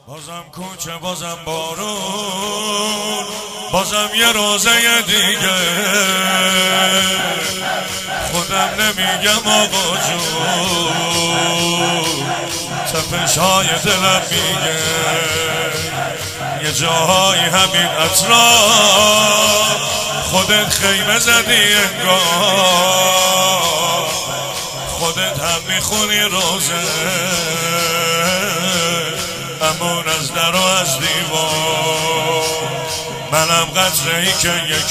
بازم کوچه، بازم بارون، بازم یه روزه دیگه. خودم نمیگم آقا جون، تپش‌های دلم میگه یه جاهای همین اطراف خودت خیمه زدی انگار، خودت هم میخونی روزه امون از در و از دیوار. منم قطره‌ای که یک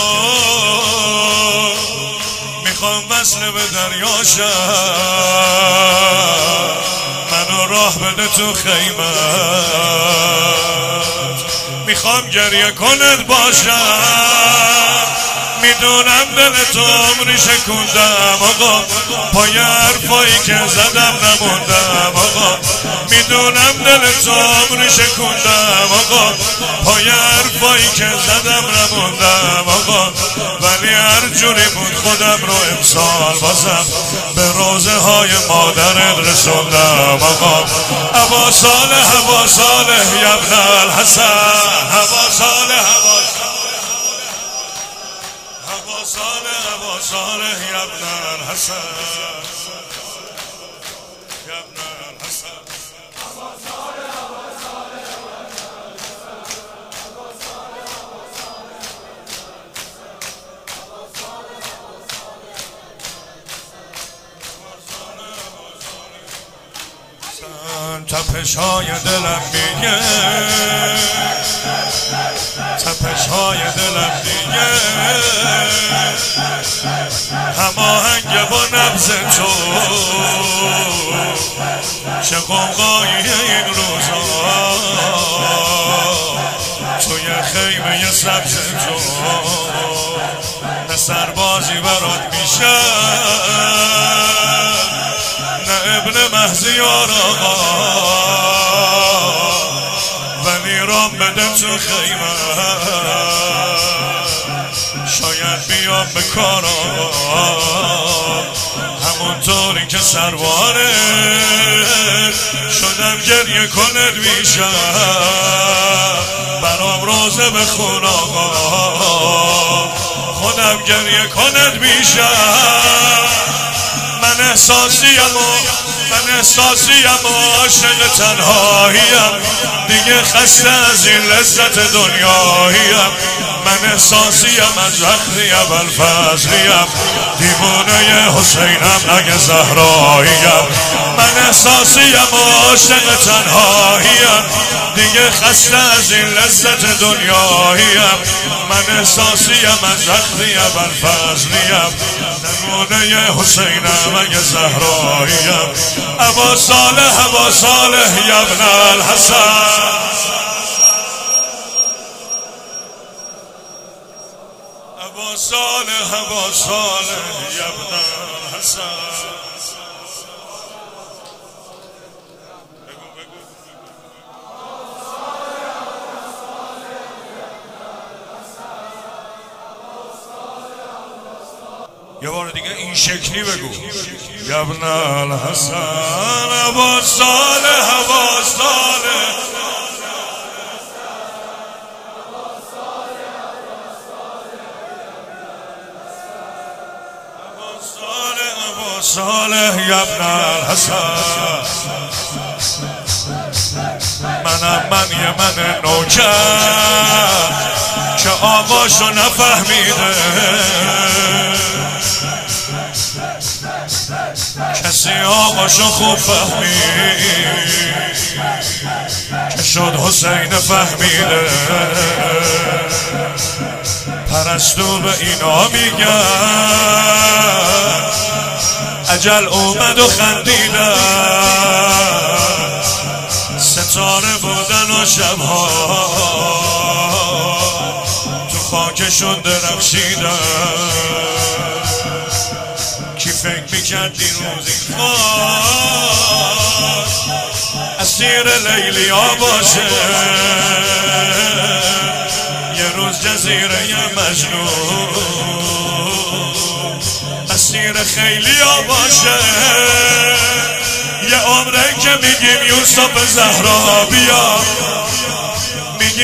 بار میخوام وصل به دریاشم، منو راه بده تو خیمت، میخوام گریه کنت باشم. میدونم دل تو عمری شکوندم آقا، پای حرفایی که زدم نموندم آقا. میدونم دل تو عمری شکوندم آقا، پای حرفایی که زدم نموندم آقا. ولی هر جوری بود خودم رو امسال بازم به روزه های مادرت رسوندم آقا. هوا صالح، هوا صالح ابن الحسن، هوا صالح، هوا صالح، هوا صالح ابن الحسن، ابن الحسن. تپش‌های دلم میگه، تپش‌های دلم میگه هماهنگ با نبض تو. چه قوقایی این روزا توی خیمه سبز تو، نه سربازی برات میشه نه ابن مهزیار آقا، ولی رام بده تو خیمه شاید بیام به کار آقا. همونطوری که سرواره شدم گریه کنت میشم، برام روزه بخون آقا، خودم گریه کنت میشم. من احساسیم و عاشق تنهاییم، دیگه خسته از این لذت دنیاییم. من احساسیم از وقتی اول فضلیم، دیوانه حسینم اگه زهراییم. من احساسیم و عاشق تنهاییم، دیگه خسته از این لذت دنیاییم. من احساسیم از وقتی اول فضلیم، دیوانه حسینم اگه زهراییم. هوا صالح، هوا صالح ابن الحسن، هوا صالح، هوا صالح ابن الحسن. یه بار دیگه این شکلی بگو ابن الحسن، هوا صالح، هوا صالح. صالح ابن الحسن. من یه من نوکر که آقاشو نفهمیده، کسی آقاشو خوب فهمید که شد حسین فهمیده. پرستو به اینا میگن اجل اومد و خندیدن، ستاره بودن و شبها تو خاکشون درخشیدن. کی فکر میکرد دیروز این خواست اسیر لیلیا باشه، یه روز جزیره مجنون اسیر خیلیا باشه. یه عمره که میگیم یوسف زهرا بیا،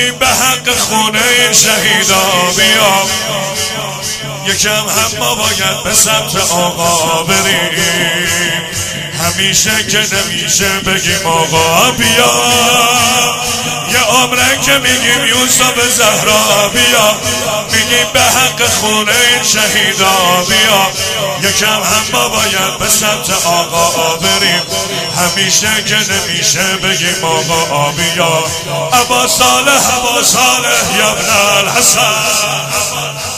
میگیم به حق خونه این شهیدا بیا. یکم هم ما باید به سمت آقا بریم، همیشه که نمیشه بگیم آقا بیا. یه عمره که میگیم یوسف زهرا بیا، میگیم به حق خونه این شهیدا بیا. یکم هم ما باید به سمت آقا بریم، همیشه که نمیشه بگیم آقا بیا. ابا صالح یا ابن الحسن